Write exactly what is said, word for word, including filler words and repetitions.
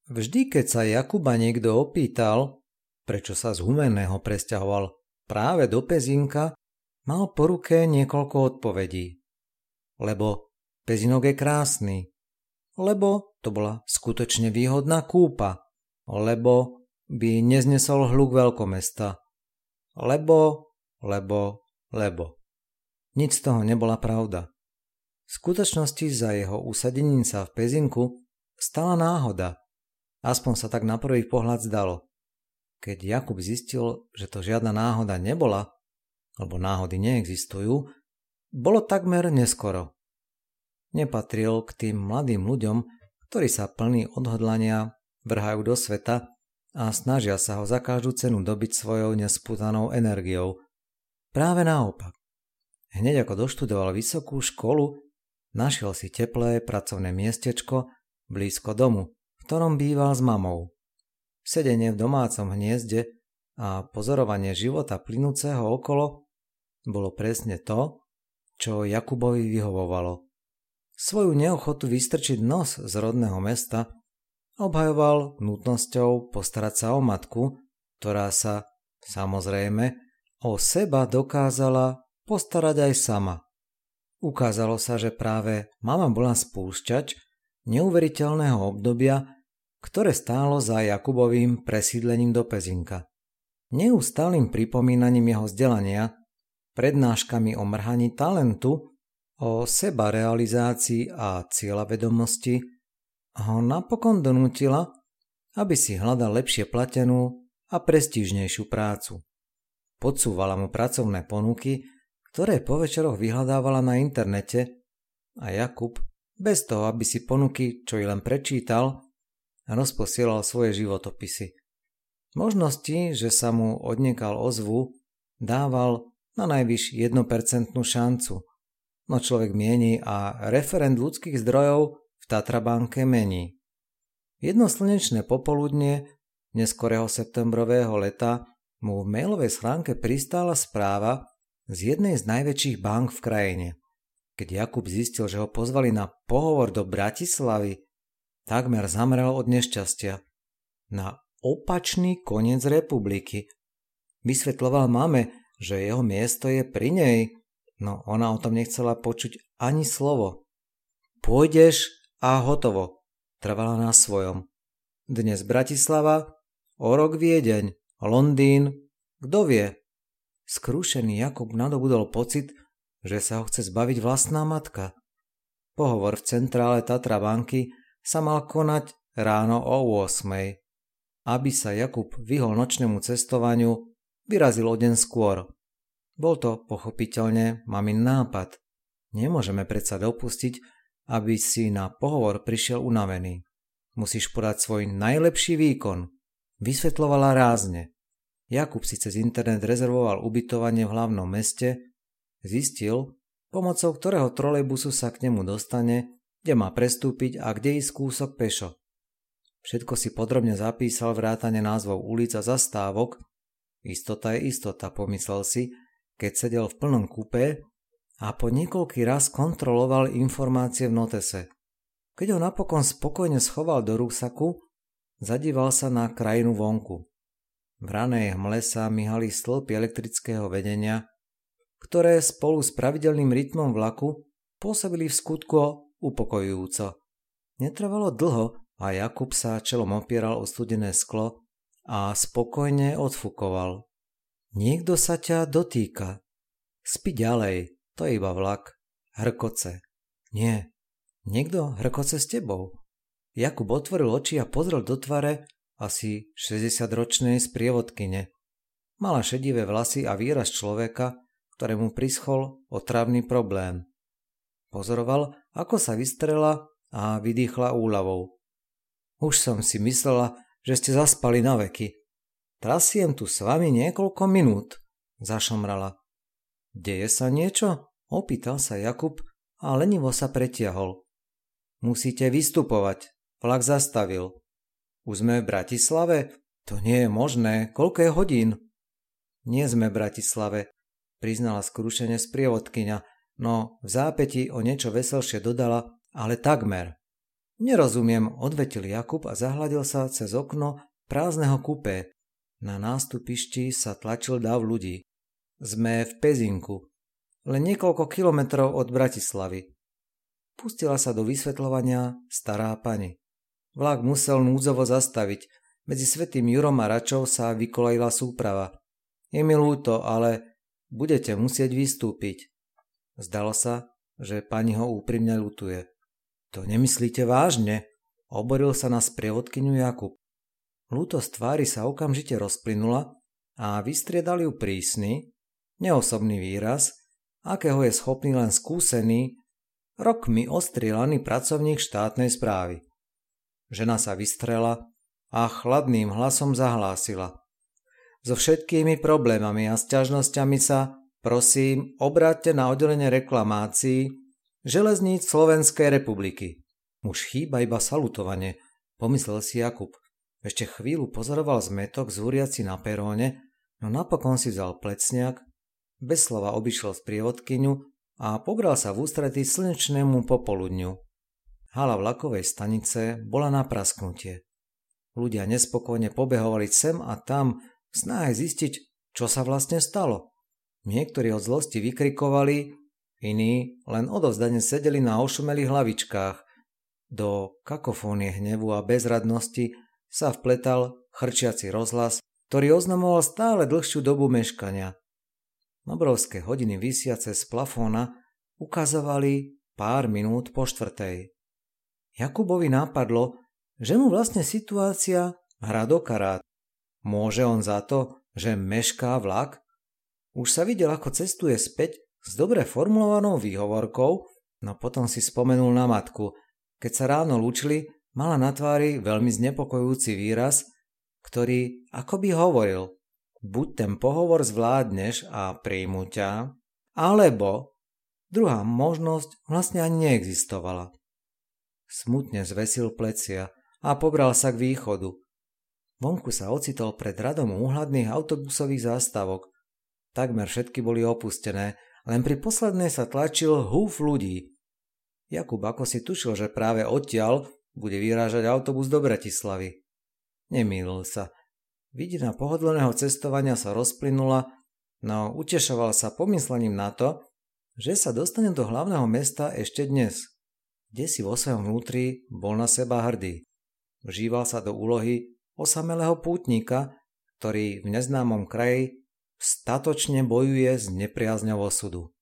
Vždy, keď sa Jakuba niekto opýtal, prečo sa z Humenného presťahoval práve do Pezínka, mal po ruke niekoľko odpovedí. Lebo Pezínok je krásny, lebo to bola skutočne výhodná kúpa, lebo by neznesol hluk veľkomesta, lebo, lebo, lebo. Nič z toho nebola pravda. V skutočnosti za jeho usadením sa v Pezinku stala náhoda. Aspoň sa tak na prvý pohľad zdalo. Keď Jakub zistil, že to žiadna náhoda nebola, lebo náhody neexistujú, bolo takmer neskoro. Nepatril k tým mladým ľuďom, ktorí sa plní odhodlania vrhajú do sveta a snažia sa ho za každú cenu dobiť svojou nespútanou energiou. Práve naopak. Hneď ako doštudoval vysokú školu, našiel si teplé pracovné miestečko blízko domu, v ktorom býval s mamou. Sedenie v domácom hniezde a pozorovanie života plynúceho okolo bolo presne to, čo Jakubovi vyhovovalo. Svoju neochotu vystrčiť nos z rodného mesta obhajoval nutnosťou postarať sa o matku, ktorá sa, samozrejme, o seba dokázala postarať aj sama. Ukázalo sa, že práve mama bola spúšťač neuveriteľného obdobia, ktoré stálo za Jakubovým presídlením do Pezínka. Neustálým pripomínaním jeho vzdelania, prednáškami o mrhaní talentu, o sebarealizácii a cieľavedomosti ho napokon donútila, aby si hľadal lepšie platenú a prestížnejšiu prácu. Podsúvala mu pracovné ponuky, ktoré po večeroch vyhľadávala na internete a Jakub, bez toho, aby si ponuky čo i len prečítal, rozposielal svoje životopisy. Možnosti, že sa mu odniekal ozvu, dával na najvyš jedno percento šancu, no človek mieni a referent ľudských zdrojov v Tatrabanke mení. Jedno slnečné popoludnie neskorého septembrového leta mu v mailovej schránke pristála správa z jednej z najväčších bank v krajine. Keď Jakub zistil, že ho pozvali na pohovor do Bratislavy, takmer zamrel od nešťastia. Na opačný koniec republiky. Vysvetľoval mame, že jeho miesto je pri nej, no ona o tom nechcela počuť ani slovo. Pôjdeš a hotovo, trvala na svojom. Dnes Bratislava, o rok Viedeň, Londýn, kto vie? Skrúšený Jakub nadobudol pocit, že sa ho chce zbaviť vlastná matka. Pohovor v centrále Tatrabanky sa mal konať ráno o ôsmej. Aby sa Jakub vyhol nočnému cestovaniu, vyrazil o deň skôr. Bol to pochopiteľne mamin nápad. Nemôžeme predsa dopustiť, aby si na pohovor prišiel unavený. Musíš podať svoj najlepší výkon, vysvetľovala rázne. Jakub si cez internet rezervoval ubytovanie v hlavnom meste, zistil, pomocou ktorého trolejbusu sa k nemu dostane, kde má prestúpiť a kde ísť kúsok pešo. Všetko si podrobne zapísal vrátane názvov ulic a zastávok. Istota je istota, pomyslel si, keď sedel v plnom kupé a po niekoľký raz kontroloval informácie v notese. Keď ho napokon spokojne schoval do rúsaku, zadíval sa na krajinu vonku. V ranej hmle sa myhali stĺpy elektrického vedenia, ktoré spolu s pravidelným rytmom vlaku pôsobili v skutku upokojujúco. Netrvalo dlho a Jakub sa čelom opieral o studené sklo a spokojne odfukoval. Niekto sa ťa dotýka. Spi ďalej, to je iba vlak. Hrkoce. Nie, niekto hrkoce s tebou. Jakub otvoril oči a pozrel do tvare asi šesťdesiatročnej sprievodkyne. Mala šedivé vlasy a výraz človeka, ktorému prischol otravný problém. Pozoroval, ako sa vystrela a vydýchla úľavou. Už som si myslela, že ste zaspali na veky. Trasiem tu s vami niekoľko minút, zašomrala. Deje sa niečo? Opýtal sa Jakub a lenivo sa pretiahol. Musíte vystupovať, vlak zastavil. Už sme v Bratislave? To nie je možné, koľko je hodín? Nie sme v Bratislave, priznala skrušene sprievodkyňa, no v zápäti o niečo veselšie dodala, ale takmer. Nerozumiem, odvetil Jakub a zahľadil sa cez okno prázdneho kupé. Na nástupišti sa tlačil dav ľudí. Sme v Pezinku, len niekoľko kilometrov od Bratislavy. Pustila sa do vysvetľovania stará pani. Vlak musel núdzovo zastaviť. Medzi Svätým Jurom a Račou sa vykolajila súprava. Je mi ľúto, ale budete musieť vystúpiť. Zdalo sa, že pani ho úprimne ľutuje. To nemyslíte vážne? Oboril sa na sprievodkyňu Jakub. Lútosť tvári sa okamžite rozplynula a vystriedal ju prísny, neosobný výraz, akého je schopný len skúsený, rokmi ostrielaný pracovník štátnej správy. Žena sa vystrela a chladným hlasom zahlásila. So všetkými problémami a sťažnosťami sa, prosím, obráťte na oddelenie reklamácií Železníc Slovenskej republiky. Už chýba iba salutovanie, pomyslel si Jakub. Ešte chvíľu pozoroval zmätok zúriaci na peróne, no napokon si vzal plecňak, bez slova obišiel sprievodkyňu a pobral sa v ústretí slnečnému popoludňu. Hala vlakovej stanice bola na prasknutie. Ľudia nespokojne pobehovali sem a tam v snahe zistiť, čo sa vlastne stalo. Niektorí od zlosti vykrikovali, iní len odovzdane sedeli na ošumelých hlavičkách. Do kakofónie hnevu a bezradnosti sa vpletal chrčiaci rozhlas, ktorý oznamoval stále dlhšiu dobu meškania. Obrovské hodiny visiace z plafóna ukazovali pár minút po štvrtej. Jakubovi nápadlo, že mu vlastne situácia hrá do karát. Môže on za to, že mešká vlak? Už sa videl, ako cestuje späť s dobre formulovanou výhovorkou, no potom si spomenul na matku. Keď sa ráno lúčili, mala na tvári veľmi znepokojujúci výraz, ktorý akoby hovoril: buď ten pohovor zvládneš a príjmu ťa, alebo druhá možnosť vlastne ani neexistovala. Smutne zvesil plecia a pobral sa k východu. Vonku sa ocitol pred radom úhľadných autobusových zástavok. Takmer všetky boli opustené, len pri poslednej sa tlačil húf ľudí. Jakub ako si tušil, že práve odtiaľ bude vyrážať autobus do Bratislavy. Nemýlil sa. Vidina pohodlného cestovania sa rozplynula, no utešoval sa pomyslením na to, že sa dostane do hlavného mesta ešte dnes. Kde si vo svojom vnútri bol na seba hrdý. Vžíval sa do úlohy osamelého pútnika, ktorý v neznámom kraji statočne bojuje s nepriazňou osudu.